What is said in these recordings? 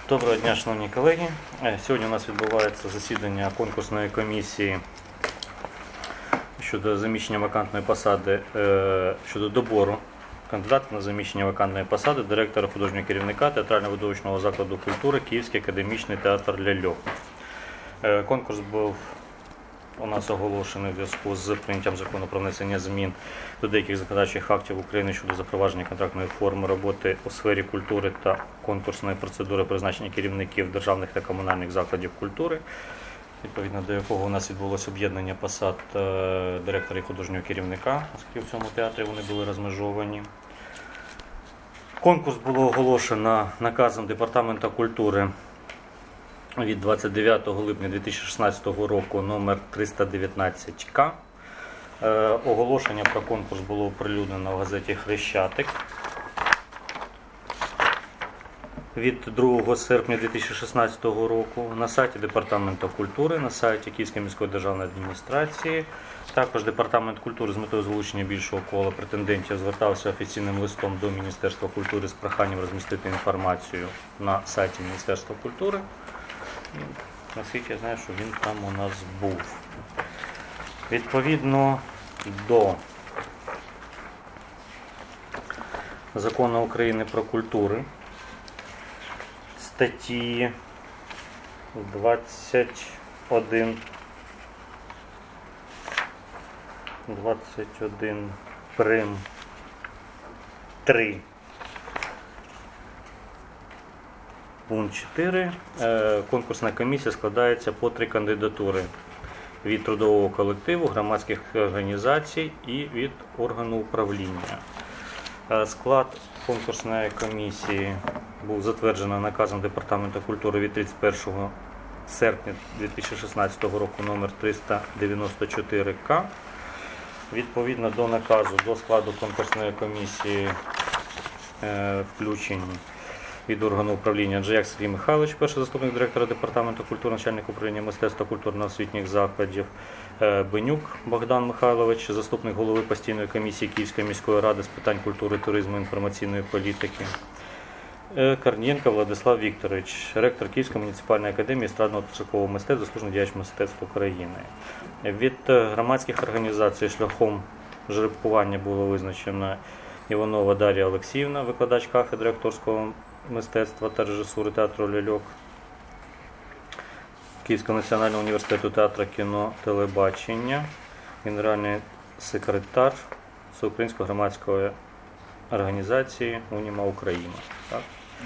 Доброго дня, шановні колеги. Сьогодні у нас відбувається засідання конкурсної комісії щодо заміщення вакантної посади, щодо добору кандидата на заміщення вакантної посади директора художнього керівника театрально-видовищного закладу культури Київський академічний театр ляльок. Конкурс був у нас оголошений в зв'язку з прийняттям закону про внесення змін до деяких законодавчих актів України щодо запровадження контрактної форми роботи у сфері культури та конкурсної процедури призначення керівників державних та комунальних закладів культури, відповідно до якого у нас відбулося об'єднання посад директора і художнього керівника, оскільки в цьому театрі вони були розмежовані. Конкурс було оголошено наказом Департаменту культури від 29 липня 2016 року номер 319К. Оголошення про конкурс було оприлюднено в газеті «Хрещатик» від 2 серпня 2016 року на сайті Департаменту культури, на сайті Київської міської державної адміністрації. Також Департамент культури з метою залучення більшого кола претендентів звертався офіційним листом до Міністерства культури з проханням розмістити інформацію на сайті Міністерства культури. Наскільки я знаю, що він там у нас був. Відповідно до Закону України про культуру, статті 21 прим. 3 пункт 4. Конкурсна комісія складається по 3 кандидатури від трудового колективу, громадських організацій і від органу управління. Склад конкурсної комісії був затверджений наказом Департаменту культури від 31 серпня 2016 року номер 394К. Відповідно до наказу до складу конкурсної комісії включені від органу управління Джаяк Сергій Михайлович, перший заступник директора Департаменту культури, начальник управління мистецтва культурно-освітніх закладів, Бенюк Богдан Михайлович, заступник голови постійної комісії Київської міської ради з питань культури, туризму, інформаційної політики, Корнієнко Владислав Вікторович, ректор Київської муніципальної академії естрадного та циркового мистецтва, заслужений діяч мистецтв України. Від громадських організацій шляхом жеребкування було визначено Іванова Дар'я Олексіївна, викладач кафедри акторського мистецтва та режисури театру ляльок Київського національного університету театру, кіно, телебачення, генеральний секретар Всеукраїнської громадської організації «Уніма Україна». Так?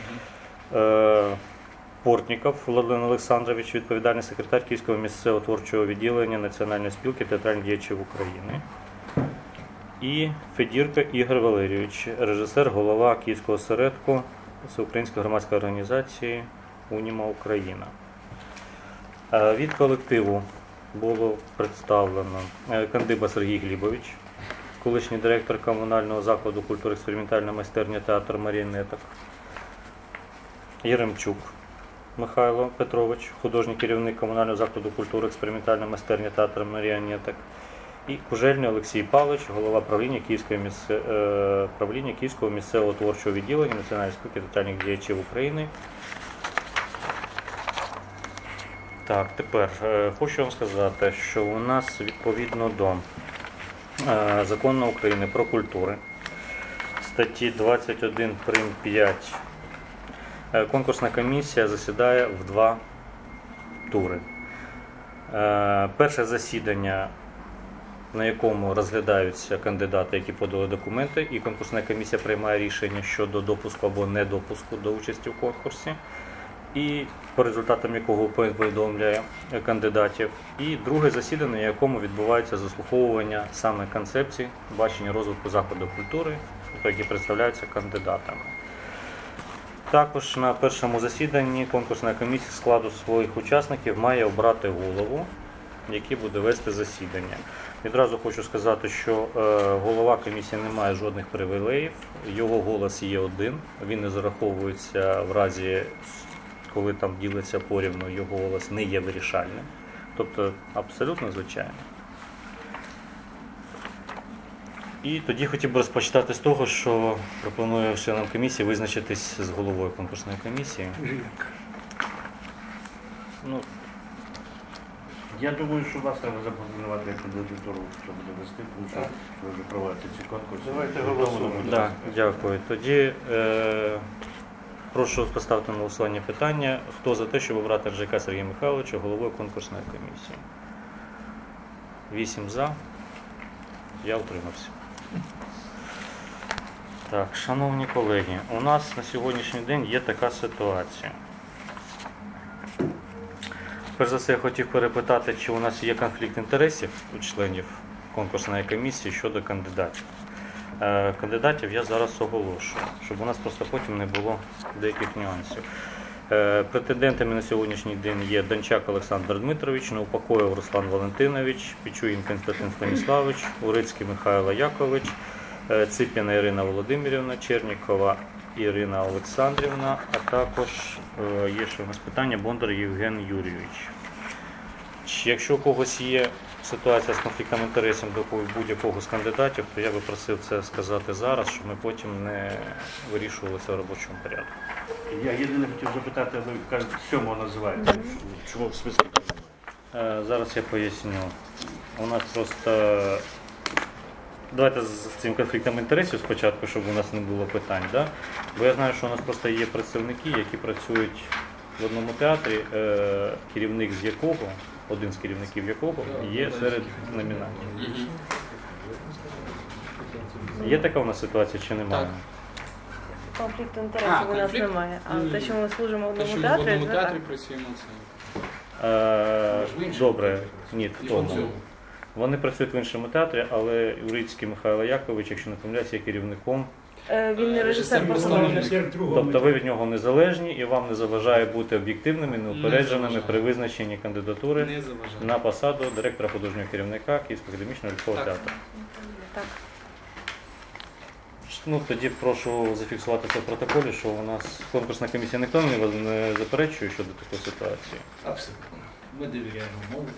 Портніков Владлен Олександрович, відповідальний секретар Київського місцевого творчого відділення Національної спілки театральних діячів України. І Федірко Ігор Валерійович, режисер, голова Київського осередку Всеукраїнської громадської організації «Уніма Україна». Від колективу було представлено Кандиба Сергій Глібович, колишній директор комунального закладу культури експериментальна майстерня театр маріонеток, Єремчук Михайло Петрович, художній керівник комунального закладу культури експериментальна майстерня театр маріонеток, і Кужельний Олексій Павлович, голова правління Київського місцевого творчого відділення Національної спілки театральних діячів України. Так, тепер хочу вам сказати, що у нас відповідно до Закону України про культуру, статті 21 прим. 5, конкурсна комісія засідає в 2 тури. Перше засідання, на якому розглядаються кандидати, які подали документи, і конкурсна комісія приймає рішення щодо допуску або недопуску до участі в конкурсі, і по результатам якого повідомляє кандидатів. І друге засідання, на якому відбувається заслуховування саме концепції бачення розвитку закладу культури, які представляються кандидатами. Також на першому засіданні конкурсна комісія складу своїх учасників має обрати голову, який буде вести засідання. Відразу хочу сказати, що голова комісії не має жодних привілеїв, його голос є один, він не зараховується в разі, коли там ділиться порівну, його голос не є вирішальним. Тобто абсолютно звичайно. І тоді хотів би розпочати з того, що пропоную членам комісії визначитись з головою конкурсної комісії. Ну, Я думаю, що вас треба запропонувати як кандидатуру, що буде вести, тому що ви вже проводите ці конкурси. Давайте голосуємо. да, дякую. Тоді прошу поставити на голосування питання. Хто за те, щоб обрати Ржака Сергія Михайловича головою конкурсної комісії? 8 за. Я утримався. Так, шановні колеги, у нас на сьогоднішній день є така ситуація. Перш за все, я хотів перепитати, чи у нас є конфлікт інтересів у членів конкурсної комісії щодо кандидатів. Кандидатів я зараз оголошую, щоб у нас просто потім не було деяких нюансів. Претендентами на сьогоднішній день є Дончак Олександр Дмитрович, Неупокоєв Руслан Валентинович, Пічуїн Константин Станіславович, Урицький Михайло Якович, Ципіна Ірина Володимирівна, Чернікова Ірина Олександрівна, а також є ще у нас питання Бондар Євген Юрійович. Якщо у когось є ситуація з конфліктом інтересів до будь-якого з кандидатів, то я би просив це сказати зараз, щоб ми потім не вирішували це в робочому порядку. Я єдине хотів запитати, ви кажете, 7-го називаєте. Чому в списку так називаєте? Зараз я поясню. У нас просто... Давайте з цим конфліктом інтересів спочатку, щоб у нас не було питань. Да? Бо я знаю, що у нас просто є представники, які працюють в одному театрі, керівник з якого, один з керівників якого є серед номінантів. Є така у нас ситуація чи немає? Так. Конфлікту інтересів у нас конфлікт? немає. А те, що ми служимо в Те, одному що ми в театрі, одному це театрі так. працюємо, це Добре, ні, в І тому. в цьому. Вони працюють в іншому театрі, але Урицький Михайло Якович, якщо не помиляюсь, є керівником. Він не режисер постановник. Тобто ви від нього незалежні і вам не заважає бути об'єктивними, неупередженими заважає. при визначенні кандидатури не заважає. на посаду директора художнього керівника Київського академічного людського Так. театру. Так. Ну, тоді прошу зафіксувати це в протоколі, що у нас конкурсна комісія ніхто не заперечує щодо такої ситуації. Абсолютно. Ми довіряємо мові.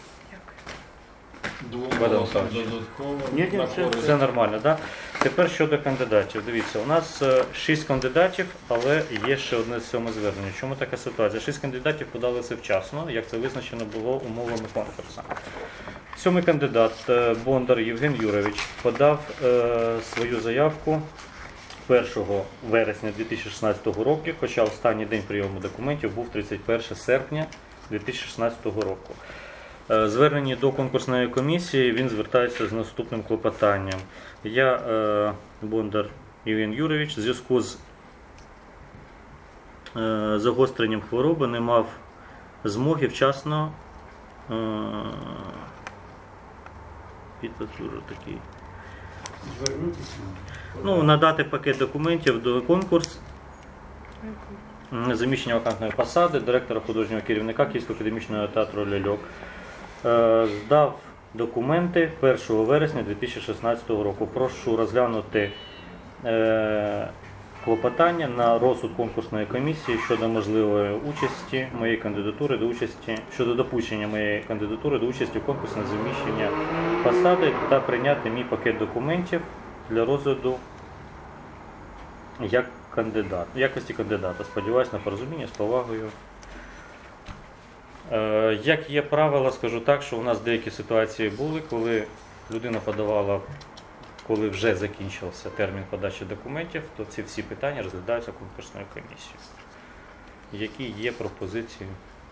Вадим Олександрович. Додатково. Ні, на все- користь. Все нормально, так? Тепер щодо кандидатів. Дивіться, у нас 6 кандидатів, але є ще одне 7 звернення. Чому така ситуація? 6 кандидатів подалися вчасно, як це визначено було умовами конкурсу. 7-й кандидат Бондар Євген Юрійович подав свою заявку 1 вересня 2016 року, хоча останній день прийому документів був 31 серпня 2016 року. Звернення до конкурсної комісії він звертається з наступним клопотанням. Я, Бондар Євген Юрійович, в зв'язку з загостренням хвороби не мав змоги вчасно такий. Надати пакет документів до конкурсу заміщення вакантної посади директора художнього керівника Київського академічного театру «Ляльок». Здав документи 1 вересня 2016 року. Прошу розглянути клопотання на розсуд конкурсної комісії щодо можливої участі моєї кандидатури до участі щодо допущення моєї кандидатури до участі в конкурсі на заміщення посади та прийняти мій пакет документів для розгляду як кандидат, в якості кандидата. Сподіваюсь на порозуміння, з повагою. Як є правило, скажу так, що у нас деякі ситуації були, коли людина подавала, коли вже закінчився термін подачі документів, то ці всі питання розглядаються конкурсною комісією. Які є пропозиції?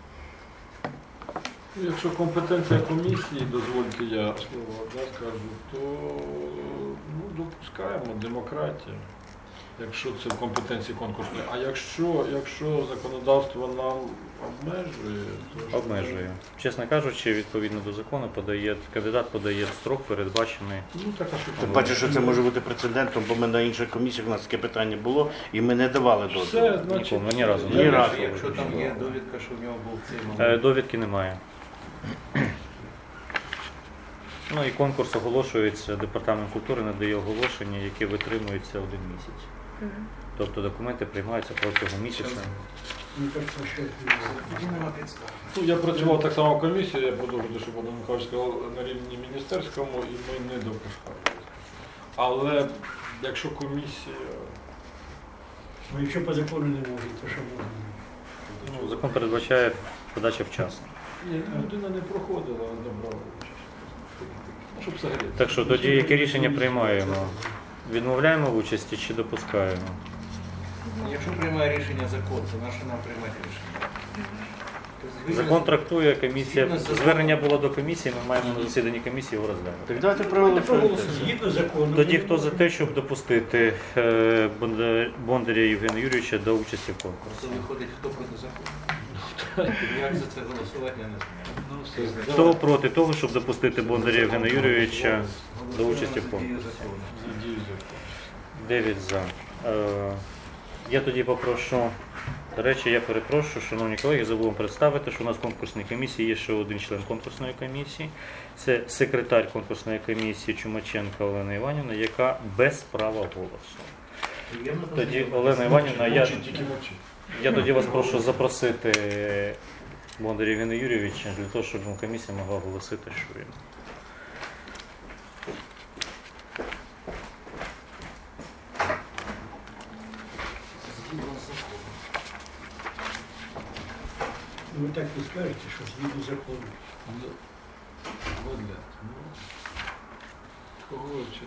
Якщо компетенція комісії, дозвольте я слово одне скажу, то допускаємо демократію, якщо це в компетенції конкурсної. А якщо законодавство нам обмежує, то що? Обмежує. Чесно кажучи, відповідно до закону кандидат подає строк, передбачений. Так, а що Ти бачиш, що це може бути прецедентом, бо ми на інших комісіях, у нас таке питання було, і ми не давали дозволу. Все, значить, Нікому, ні разу. Ні разу. Якщо там є довідка, що в нього був цей момент. Довідки немає. І конкурс оголошується, департамент культури надає оголошення, яке витримується 1 місяць. Тобто документи приймаються протягом місяця. Я працював так само в комісії, я подумав, що Богдан Михайлович сказав, на рівні міністерському, і ми не допускали. Але якщо комісія... Якщо по закону не можуть, то що можна? Ну, закон передбачає подача вчасно. Ні, людина не проходила, а не брала участь. Щоб взагалі. Так що тоді яке рішення приймаємо? Відмовляємо в участі чи допускаємо? Якщо приймає рішення закон, то наше нам приймати рішення. Тобто, Закон трактує комісія. Згідно з законом. Звернення було до комісії, ми маємо на засіданні комісії його розглянути. Так давайте проголосуємо. Згідно закону. Тоді хто за те, щоб допустити Бондаря Євгена Юрійовича до участі в конкурсі? Просто виходить, хто проти закону. Як за це голосувати, я не знаю. Ну, все. Хто проти того, щоб допустити Бондаря Євгена Юрійовича до участі в Голосуємо за конкурсі? дію закону. За дію закону. 9 за. Я тоді попрошу, до речі, я перепрошую, шановні колеги, забув вам представити, що у нас в конкурсній комісії є ще один член конкурсної комісії. Це секретар конкурсної комісії Чумаченка Олена Іванівна, яка без права голосу. Приємно Тоді, познайомитися. Олена Іванівна, Тільки мовчить. я тоді вас прошу запросити Бондаря Євгена Юрійовича для того, щоб комісія могла оголосити, що він. Згідно з законом. Ви так і скажете, що згідно закону. Ну, Владля, ну, кого вчити?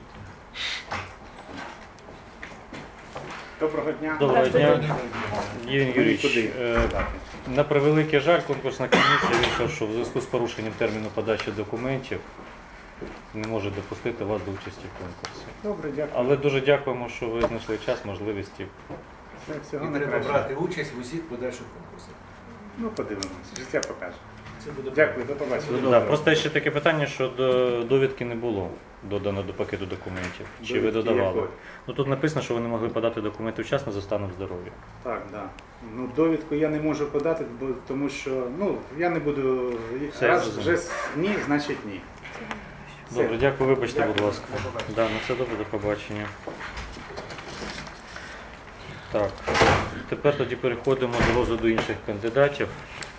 Доброго дня. Доброго дня. Здравствуйте. Євген Юрійович, Куди? на превеликий жаль, конкурсна комісія вирішила, що в зв'язку з порушенням терміну подачі документів не може допустити вас до участі в конкурсі. Добре, дякую. Але дуже дякуємо, що ви знайшли час, можливості. Всього І треба найкращого. брати участь в усіх подальших конкурсах. Ну, подивимося. Життя покаже. Це буде Дякую, до побачення. Да, просто ще таке питання, що довідки не було додано до пакету документів. Чи ви Довідки додавали? якої? Ну тут написано, що ви не могли подати документи вчасно за станом здоров'я. Так, да. Ну, довідку я не можу подати, тому що я не буду. Все, Раз зрозумів. вже ні, значить ні. Все. Добре, дякую, вибачте, Дякую. будь ласка. До побачення. Да, ну це добре, до побачення. Так, тепер тоді переходимо до розгляду інших кандидатів.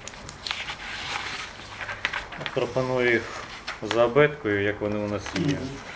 Пропоную їх за абеткою, як вони у нас є.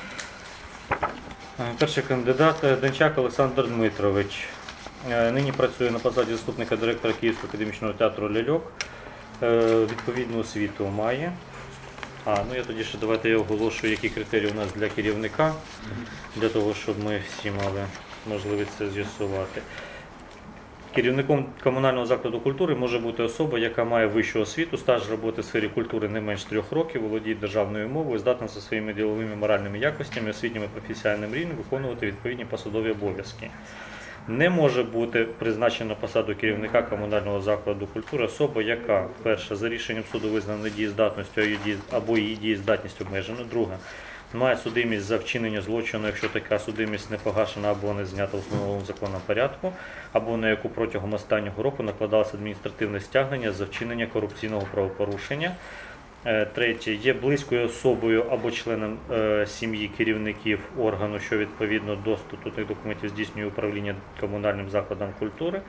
Перший кандидат Денчак Олександр Дмитрович. Нині працює на посаді заступника директора Київського академічного театру «Ляльок». Відповідну освіту має. Я тоді ще давайте я оголошую, які критерії у нас для керівника, для того, щоб ми всі мали можливість це з'ясувати. Керівником комунального закладу культури може бути особа, яка має вищу освіту, стаж роботи в сфері культури не менш 3 років, володіє державною мовою, здатна за своїми діловими моральними якостями, освітніми професіональним рівнем виконувати відповідні посадові обов'язки. Не може бути призначена на посаду керівника комунального закладу культури особа, яка, перше, за рішенням суду визнана недієздатністю або її дієздатність обмежена, друге, має судимість за вчинення злочину, якщо така судимість не погашена або не знята в установленому законному порядку, або на яку протягом останнього року накладалося адміністративне стягнення за вчинення корупційного правопорушення. Третє, є близькою особою або членом сім'ї керівників органу, що відповідно до статутних документів здійснює управління комунальним закладом культури.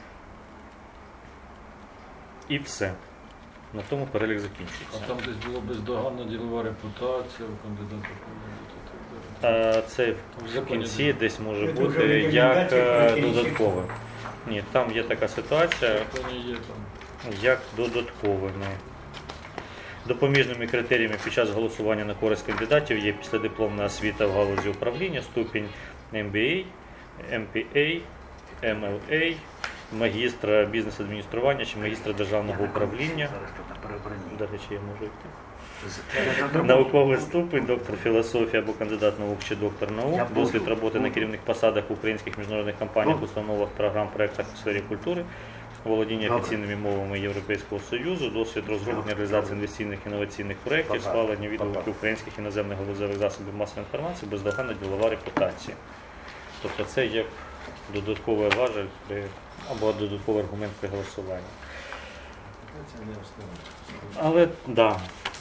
І все. На тому перелік А закінчується. там десь було бездоганна ділова репутація у кандидата повинна бути. Це В в законі кінці десь може Це бути вже як рекомендації про додаткове. Ні, там є така ситуація, В законі є там. як додатковими. Допоміжними критеріями під час голосування на користь кандидатів є післядипломна освіта в галузі управління, ступінь MBA, MPA, MLA, магістра бізнес-адміністрування чи магістра державного управління. До речі, я можу йти. Науковий ступень, доктор філософії або кандидат наук чи доктор наук, досвід роботи на керівних посадах в українських міжнародних компаніях, установах, програм, проєктах у сфері культури, володіння офіційними мовами Європейського Союзу, досвід розроблення реалізації інвестиційних інноваційних проєктів, схвалення відгуків українських іноземних галузевих засобів масової інформації, бездоганна ділова репутація. Тобто це як додатковий важель або додатковий аргумент при голосуванні. Це не основне. Але да.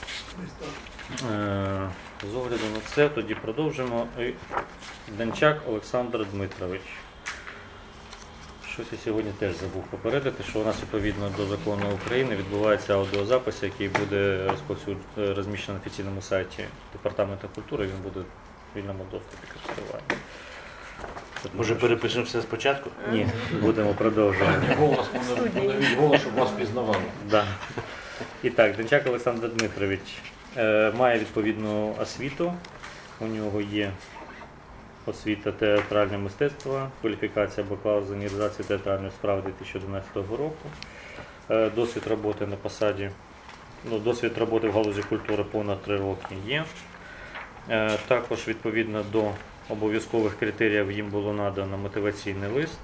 З огляду на це тоді продовжимо. Денчак Олександр Дмитрович. Щось я сьогодні теж забув попередити, що у нас відповідно до закону України відбувається аудіозапис, який буде розміщений на офіційному сайті Департаменту культури, він буде в вільному доступі користування. Може перепишемо все спочатку? Ні, будемо продовжувати. Голос, поновіть голос, щоб вас пізнавали. Да. І так, Денчак Олександр Дмитрович має відповідну освіту. У нього є освіта театральне мистецтво, кваліфікація бакалавр з організації театральної справи 2011 року. Досвід роботи на посаді, досвід роботи в галузі культури понад 3 роки є. Також відповідно до обов'язкових критеріїв їм було надано мотиваційний лист.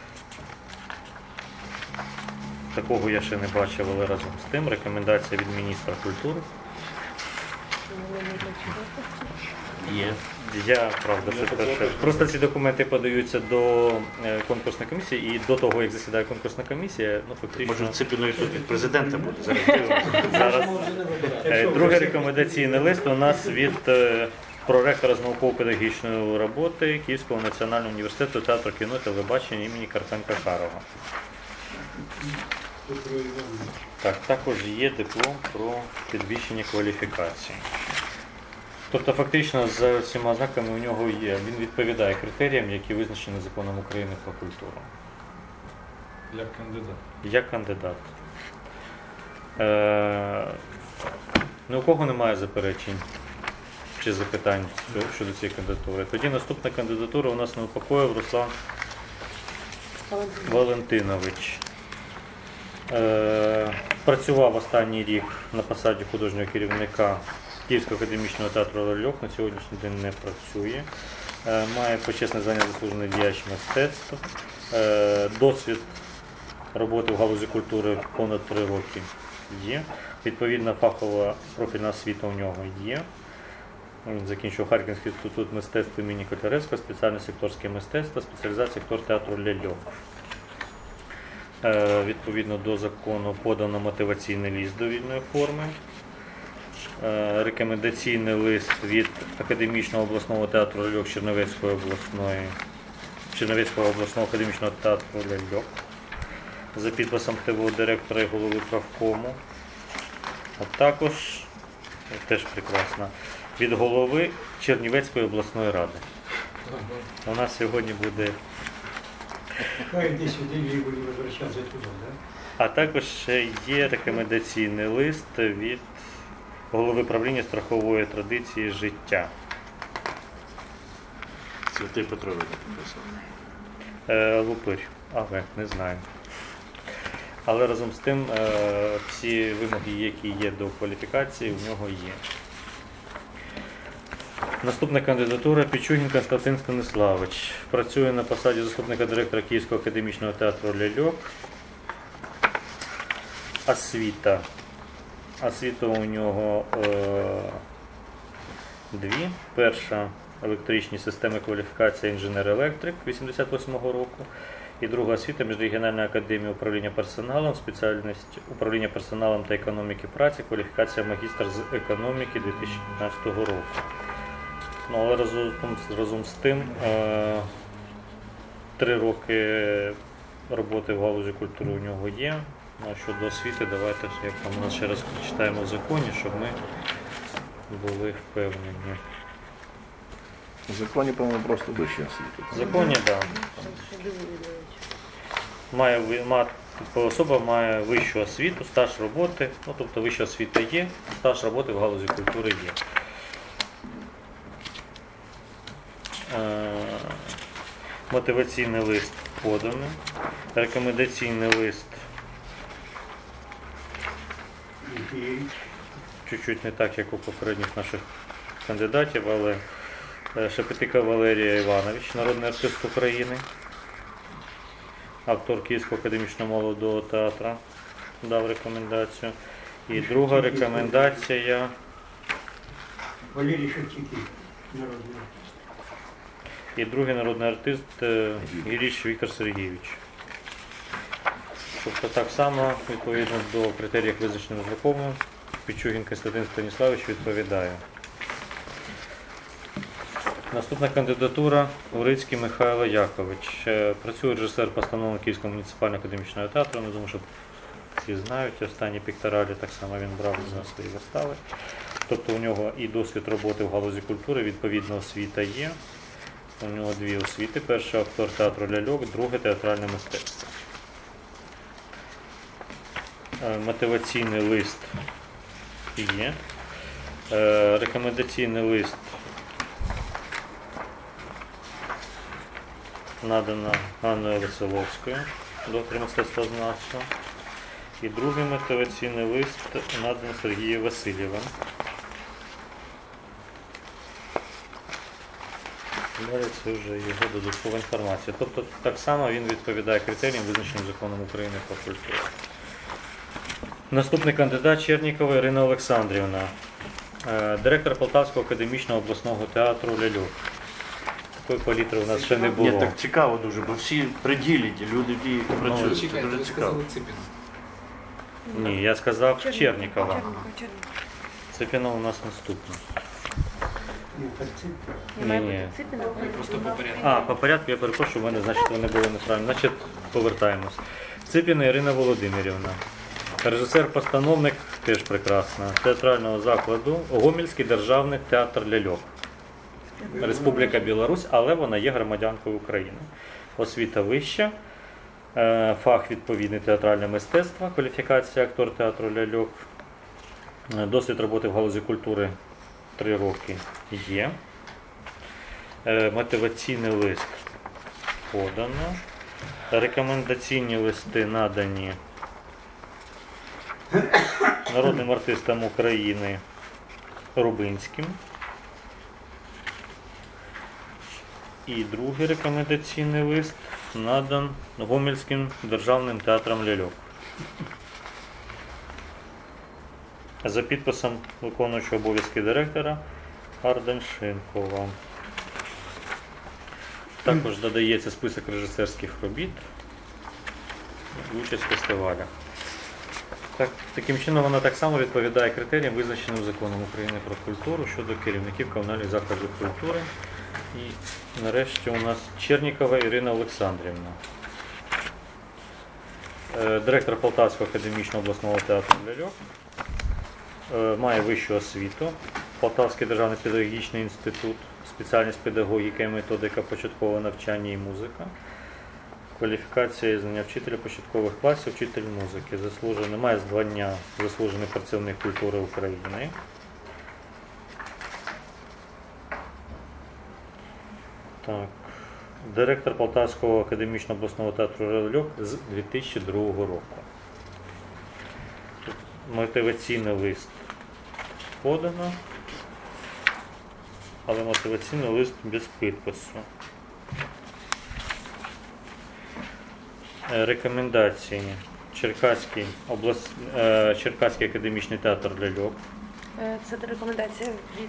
Такого я ще не бачив, але разом з тим рекомендація від міністра культури. Є. Я, правда, це перше. Просто ці документи подаються до конкурсної комісії, і до того, як засідає конкурсна комісія, фактично... Може цепіною тут від президента буде? Зараз. Другий рекомендаційний лист у нас від проректора з науково-педагогічної роботи Київського національного університету театру, кіно, телебачення імені Карпенка-Карова. Так, також є диплом про підвищення кваліфікації. Тобто фактично з цими ознаками у нього є. Він відповідає критеріям, які визначені законом України про культуру. Як кандидат. Як кандидат. Ні у кого немає заперечень чи запитань щодо цієї кандидатури. Тоді наступна кандидатура у нас Неупокоєв Руслан Валентинович. Працював останній рік на посаді художнього керівника Київського академічного театру «Ляльок», на сьогоднішній день не працює. Має почесне звання заслужений діяч мистецтв. Досвід роботи в галузі культури понад 3 роки є. Відповідна фахова профільна освіта у нього є. Він закінчив Харківський інститут мистецтв імені Котляревського, спеціальність акторське мистецтво, спеціалізація актор театру «Ляльок». Відповідно до закону подано мотиваційний лист довільної форми. Рекомендаційний лист від Академічного обласного театру «Ляльок» Чернівецького обласного академічного театру «Ляльок» за підписом ТВО директора і голови правкому. А також, теж прекрасно, від голови Чернівецької обласної ради. У нас сьогодні буде... Хай йди сюди і будемо возвращатися туди, да? А також ще є рекомендаційний лист від голови правління страхової традиції життя. Святий Петрович написав. Лупир, але не знаю. Але разом з тим всі вимоги, які є до кваліфікації, в нього є. Наступна кандидатура Пічугін Константин Станиславович. Працює на посаді заступника директора Київського академічного театру «Ляльок». Освіта. Освіта у нього дві. Перша – електричні системи кваліфікації інженер-електрик 88-го року. І друга освіта – Міжрегіональна академія управління персоналом, спеціальність управління персоналом та економіки праці, кваліфікація магістр з економіки 2015 року. Але разом з тим 3 роки роботи в галузі культури у нього є. А щодо освіти, давайте, як там у нас ще раз прочитаємо в законі, щоб ми були впевнені. В законі, по-моєму, просто вища освіта. В законі, так. Особа має вищу освіту, стаж роботи, тобто вища освіта є, стаж роботи в галузі культури є. Мотиваційний лист поданий, рекомендаційний лист чуть-чуть не так, як у попередніх наших кандидатів, але Шепетика Валерія Іванович, народний артист України, автор Київського академічного молодого театру, дав рекомендацію. І друга рекомендація Валерій Шевченків, народний артист. І другий народний артист Гіріч Віктор Сергійович. Тобто так само, відповідно до критеріїв, визначених законом, Пічугін Константин Станіславович відповідає. Наступна кандидатура Урицький Михайло Якович. Працює режисер-постановник Київського муніципального академічного театру. Не думаю, що всі знають. Останні пікторалі так само він брав за свої вистави. Тобто у нього і досвід роботи в галузі культури, відповідно освіта є. У нього дві освіти. Перша актор театру ляльок, друге театральне мистецтво. Мотиваційний лист є. Рекомендаційний лист надано Ганною Веселовською, доктор мистецтвознавства. І другий мотиваційний лист надано Сергієм Васильєвим. Далі це вже його додаткова інформація. Тобто так само він відповідає критеріям, визначеним законом України про культуру. Наступний кандидат Чернікова Ірина Олександрівна, директор Полтавського академічного обласного театру ляльок. Такої палітри у нас ще не було. Ні, так цікаво дуже, бо всі при ділі, ті люди, ті, які працюють, це Чекайте, дуже ви цікаво. сказали Ципіна. Ні, я сказав Чернікова. Чернікова. Ципіна у нас наступна. Я маю Ні. бути Ципіна. Ви просто по порядку. А, по порядку, я перепрошую, в мене, значить, вони були неправильно. Значить, повертаємось. Ципіна Ірина Володимирівна. Режисер-постановник, теж прекрасна, театрального закладу Гомельський державний театр ляльок. Республіка Білорусь, але вона є громадянкою України. Освіта вища, фах відповідний театральне мистецтво, кваліфікація актор театру ляльок, досвід роботи в галузі культури 3 роки є. Мотиваційний лист подано. Рекомендаційні листи надані народним артистам України Рубинським. І другий рекомендаційний лист надан Гомельським державним театром ляльок. За підписом виконуючого обов'язки директора Арденшинкова. Також додається список режисерських робіт і участь в фестивалях. Таким чином вона так само відповідає критеріям, визначеним законом України про культуру щодо керівників комунальних закладів культури. І нарешті у нас Чернікова Ірина Олександрівна. Директор Полтавського академічного обласного театру ляльок. Має вищу освіту. Полтавський державний педагогічний інститут, спеціальність педагогіка і методика початкового навчання і музика. Кваліфікація і знання вчителя початкових класів, вчитель музики. Заслужений, має звання заслужений працівник культури України. Так. Директор Полтавського академічного обласного театру ляльок з 2002 року. Мотиваційний лист подано, але мотиваційний лист без підпису. Рекомендації. Черкаський академічний театр ляльок. Це рекомендація від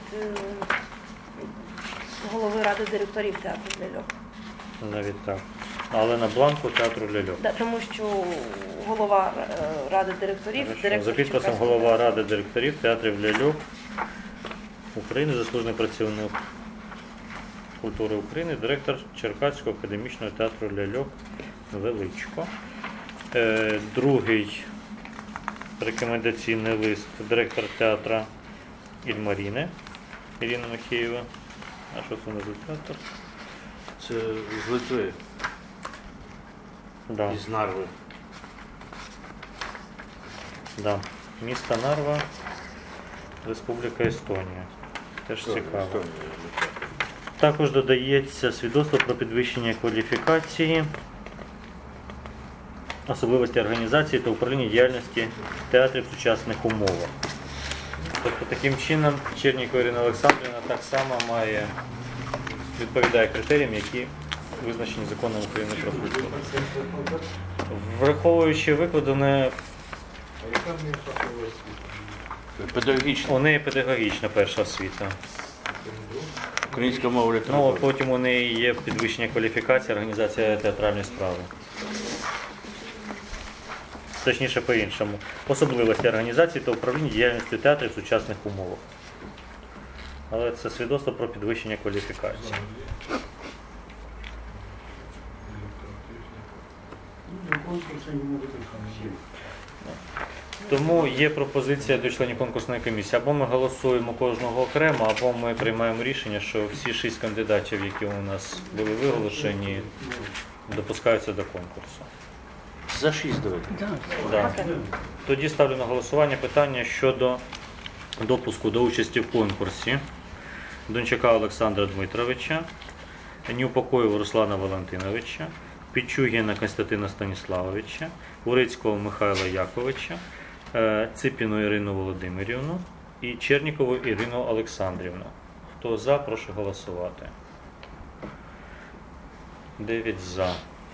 голови ради директорів театру ляльок. Навіть так. Але на бланку театру ляльок. Да, тому що голова ради директорів, Хорошо. директор За підписом Черкаського голова ради директорів театрів ляльок України, заслужений працівник культури України, директор Черкаського академічного театру ляльок Величко. Другий рекомендаційний лист директор театра Ільмаріни Ірина Михеєва. А що це не за театр? Це з Литви, Да. із Нарви. Да. Місто Нарва, Республіка Естонія. Теж цікаво. Також додається свідоцтво про підвищення кваліфікації, особливості організації та управління діяльності театрів в сучасних умовах. Тобто таким чином Чернікова Ірина Олександрівна так само відповідає критеріям, які визначені законом України про культуру. Враховуючи викладене, Педагогічна. у неї педагогічна перша освіта. Українська мова Ну, а література. потім у неї є підвищення кваліфікації, організація театральної справи. Точніше по-іншому. Особливості організації та управління діяльністю театрів в сучасних умовах. Але це свідоцтво про підвищення кваліфікації. Ну, конкурсы не могут решать. Тому є пропозиція до членів конкурсної комісії. Або ми голосуємо кожного окремо, або ми приймаємо рішення, що всі 6 кандидатів, які у нас були виголошені, допускаються до конкурсу. За 6 давайте. Да. Тоді ставлю на голосування питання щодо допуску до участі в конкурсі Дончака Олександра Дмитровича, Неупокоєва Руслана Валентиновича, Пічугіна Костянтина Станіславовича, Урицького Михайла Яковича, Ципіну Ірину Володимирівну і Чернікову Ірину Олександрівну. Хто за, прошу голосувати. 9 за.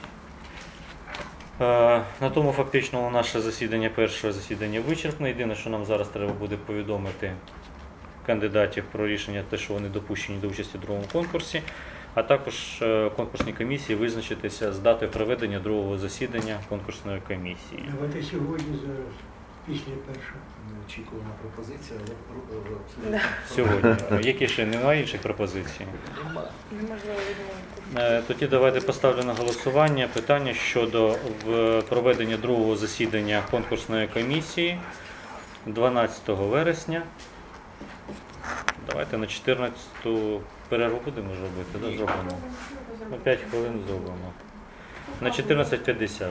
На тому фактично наше засідання, перше засідання вичерпне. Єдине, що нам зараз треба буде повідомити кандидатів про рішення, те, що вони допущені до участі в другому конкурсі, а також конкурсній комісії визначитися з датою проведення другого засідання конкурсної комісії. Давайте сьогодні зараз, після першого. Неочікувана пропозиція, але Да. Сьогодні. Які ще немає інших пропозицій? Неможливо відмовити. Тоді давайте поставлю на голосування питання щодо проведення другого засідання конкурсної комісії 12 вересня. Давайте на 14-ту перерву будемо робити, да? Зробимо. На 5 хвилин зробимо. На 14:50.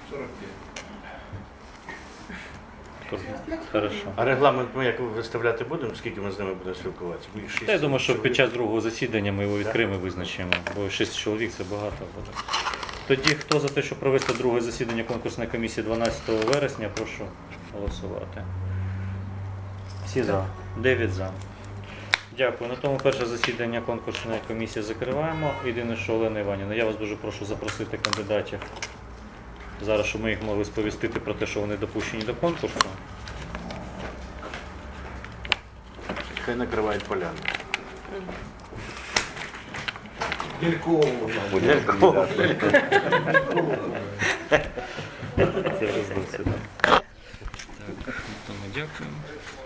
45. Хорошо. А регламент ми як виставляти будемо, скільки ми з ними будемо спілкуватися? Бо їх 6 Та я думаю, що чоловік. під час другого засідання ми його відкриємо і визначимо, бо 6 чоловік це багато буде. Тоді хто за те, щоб провести друге засідання конкурсної комісії 12 вересня, прошу голосувати. Всі за. 9 за. Дякую. На тому перше засідання конкурсної комісії закриваємо. Єдине, що Олена Іванівна, я вас дуже прошу запросити кандидатів зараз, щоб ми їх могли сповістити про те, що вони допущені до конкурсу. Хай накривають поляну. Дільково. Будемо кандидати. Це вже з досвідом. Так, тому дякую.